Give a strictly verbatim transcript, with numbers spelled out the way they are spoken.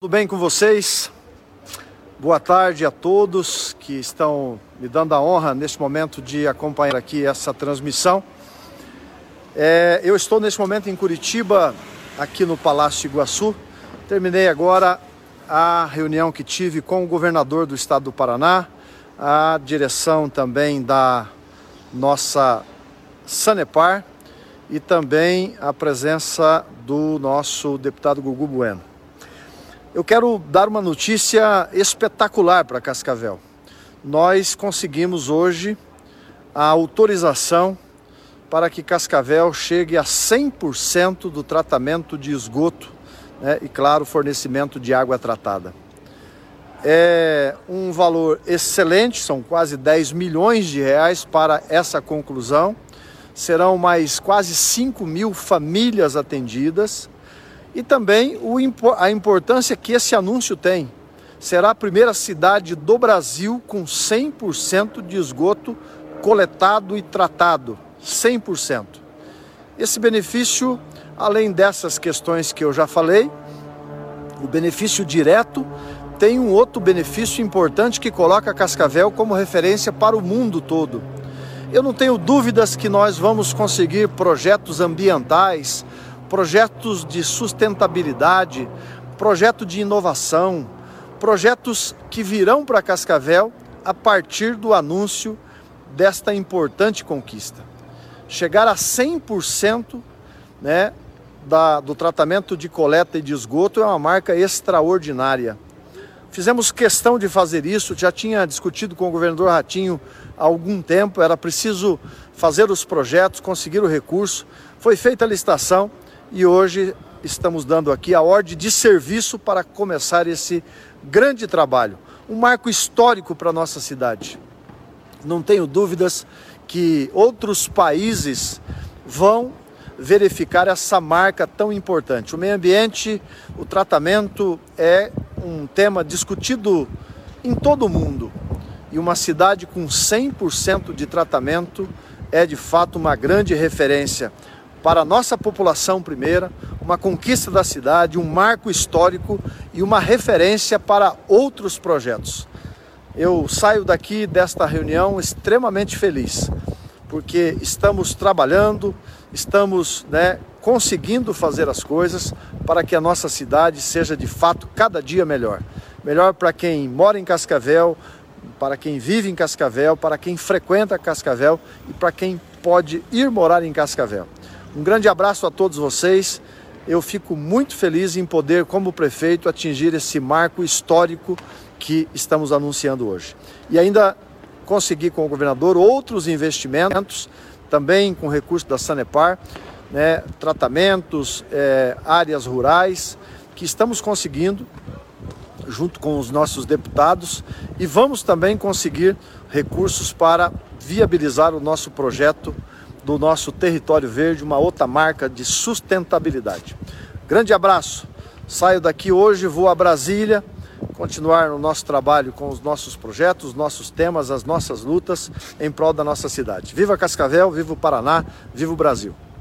Tudo bem com vocês? Boa tarde a todos que estão me dando a honra neste momento de acompanhar aqui essa transmissão. É, eu estou neste momento em Curitiba, aqui no Palácio Iguaçu. Terminei agora a reunião que tive com o governador do estado do Paraná, a direção também da nossa Sanepar e também a presença do nosso deputado Gugu Bueno. Eu quero dar uma notícia espetacular para Cascavel. Nós conseguimos hoje a autorização para que Cascavel chegue a cem por cento do tratamento de esgoto, né, e, claro, fornecimento de água tratada. É um valor excelente, são quase dez milhões de reais para essa conclusão. Serão mais quase cinco mil famílias atendidas. E também o, a importância que esse anúncio tem. Será a primeira cidade do Brasil com cem por cento de esgoto coletado e tratado. cem por cento. Esse benefício, além dessas questões que eu já falei, o benefício direto, tem um outro benefício importante que coloca Cascavel como referência para o mundo todo. Eu não tenho dúvidas que nós vamos conseguir projetos ambientais, projetos de sustentabilidade, projeto de inovação, projetos que virão para Cascavel a partir do anúncio desta importante conquista. Chegar a cem por cento, né, da, do tratamento de coleta e de esgoto é uma marca extraordinária. Fizemos questão de fazer isso, já tinha discutido com o governador Ratinho há algum tempo, era preciso fazer os projetos, conseguir o recurso, foi feita a licitação e hoje estamos dando aqui a ordem de serviço para começar esse grande trabalho. Um marco histórico para a nossa cidade. Não tenho dúvidas que outros países vão verificar essa marca tão importante. O meio ambiente, o tratamento é um tema discutido em todo o mundo. E uma cidade com cem por cento de tratamento é de fato uma grande referência para a nossa população primeira, uma conquista da cidade, um marco histórico e uma referência para outros projetos. Eu saio daqui desta reunião extremamente feliz, porque estamos trabalhando, estamos, né, conseguindo fazer as coisas para que a nossa cidade seja de fato cada dia melhor. Melhor para quem mora em Cascavel, para quem vive em Cascavel, para quem frequenta Cascavel e para quem pode ir morar em Cascavel. Um grande abraço a todos vocês. Eu fico muito feliz em poder, como prefeito, atingir esse marco histórico que estamos anunciando hoje. E ainda conseguir com o governador outros investimentos, também com recurso da Sanepar, né, tratamentos, é, áreas rurais, que estamos conseguindo junto com os nossos deputados e vamos também conseguir recursos para viabilizar o nosso projeto do nosso território verde, uma outra marca de sustentabilidade. Grande abraço, saio daqui hoje, vou a Brasília, continuar o nosso trabalho com os nossos projetos, os nossos temas, as nossas lutas em prol da nossa cidade. Viva Cascavel, viva o Paraná, viva o Brasil!